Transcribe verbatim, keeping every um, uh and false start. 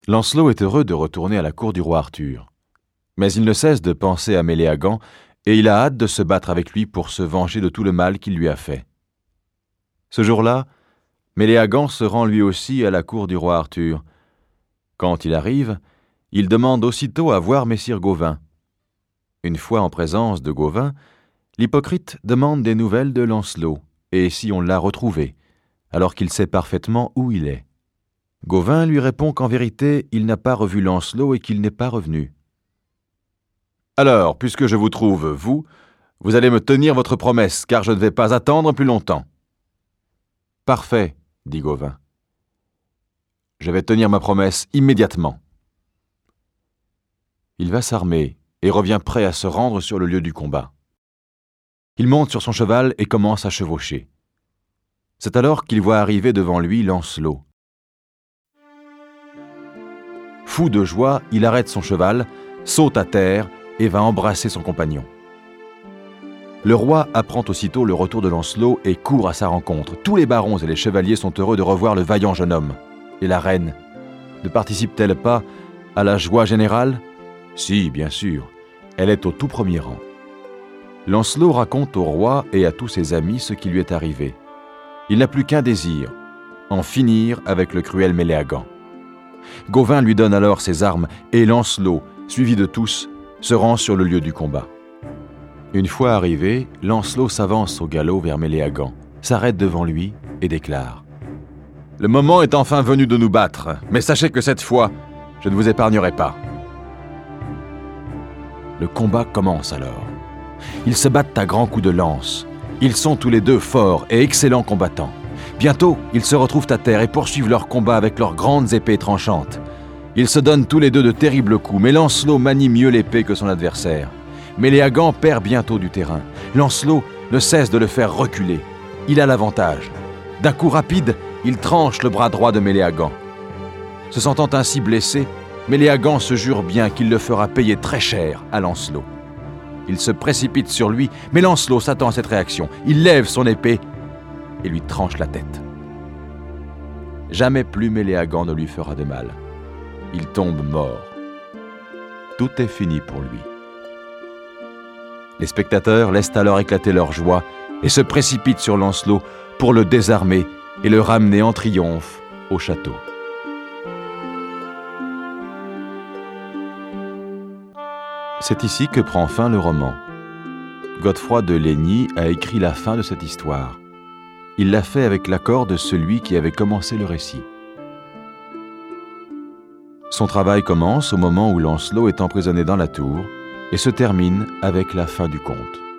Lancelot est heureux de retourner à la cour du roi Arthur. Mais il ne cesse de penser à Méléagant, et il a hâte de se battre avec lui pour se venger de tout le mal qu'il lui a fait. Ce jour-là, Méléagant se rend lui aussi à la cour du roi Arthur. Quand il arrive, il demande aussitôt à voir messire Gauvin. Une fois en présence de Gauvin, l'hypocrite demande des nouvelles de Lancelot, et si on l'a retrouvé, alors qu'il sait parfaitement où il est. Gauvin lui répond qu'en vérité, il n'a pas revu Lancelot et qu'il n'est pas revenu. « Alors, puisque je vous trouve, vous, vous allez me tenir votre promesse, car je ne vais pas attendre plus longtemps. »« Parfait, » dit Gauvin. « Je vais tenir ma promesse immédiatement. » Il va s'armer et revient prêt à se rendre sur le lieu du combat. Il monte sur son cheval et commence à chevaucher. C'est alors qu'il voit arriver devant lui Lancelot. Fou de joie, il arrête son cheval, saute à terre et va embrasser son compagnon. Le roi apprend aussitôt le retour de Lancelot et court à sa rencontre. Tous les barons et les chevaliers sont heureux de revoir le vaillant jeune homme. Et la reine, ne participe-t-elle pas à la joie générale ? Si, bien sûr, elle est au tout premier rang. Lancelot raconte au roi et à tous ses amis ce qui lui est arrivé. Il n'a plus qu'un désir, en finir avec le cruel Méléagant. Gauvin lui donne alors ses armes et Lancelot, suivi de tous, se rend sur le lieu du combat. Une fois arrivé, Lancelot s'avance au galop vers Méléagant, s'arrête devant lui et déclare « Le moment est enfin venu de nous battre, mais sachez que cette fois, je ne vous épargnerai pas. » Le combat commence alors. Ils se battent à grands coups de lance. Ils sont tous les deux forts et excellents combattants. Bientôt, ils se retrouvent à terre et poursuivent leur combat avec leurs grandes épées tranchantes. Ils se donnent tous les deux de terribles coups, mais Lancelot manie mieux l'épée que son adversaire. Méléagant perd bientôt du terrain. Lancelot ne cesse de le faire reculer. Il a l'avantage. D'un coup rapide, il tranche le bras droit de Méléagant. Se sentant ainsi blessé, Méléagant se jure bien qu'il le fera payer très cher à Lancelot. Il se précipite sur lui, mais Lancelot s'attend à cette réaction. Il lève son épée et lui tranche la tête. Jamais plus Méléagant ne lui fera de mal. Il tombe mort. Tout est fini pour lui. Les spectateurs laissent alors éclater leur joie et se précipitent sur Lancelot pour le désarmer et le ramener en triomphe au château. C'est ici que prend fin le roman. Godefroy de Légny a écrit la fin de cette histoire. Il l'a fait avec l'accord de celui qui avait commencé le récit. Son travail commence au moment où Lancelot est emprisonné dans la tour et se termine avec la fin du conte.